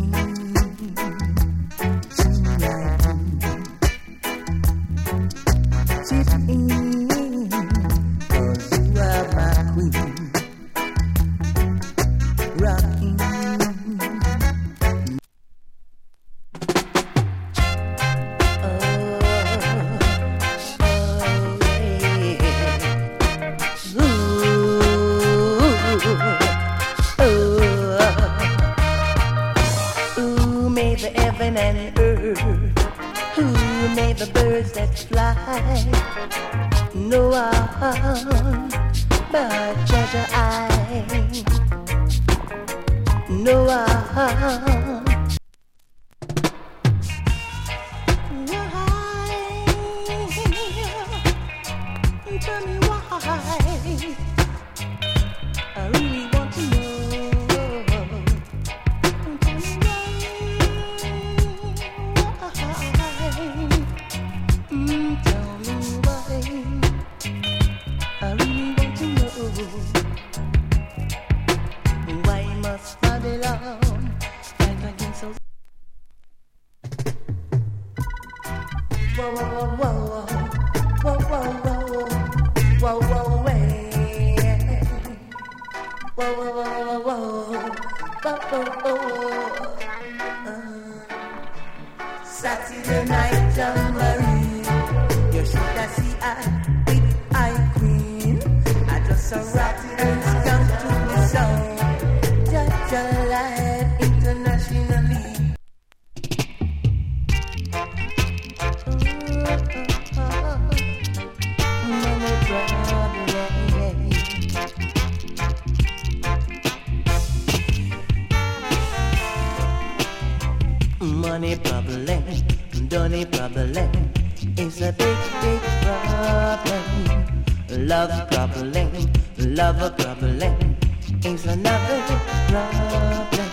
Saturday night, Marie, you should have seen I with I queen. I just saw Rotterdam's come to the sound. Just alive internationally. Money problem, money problem is a big, big problem. Love problem is another problem.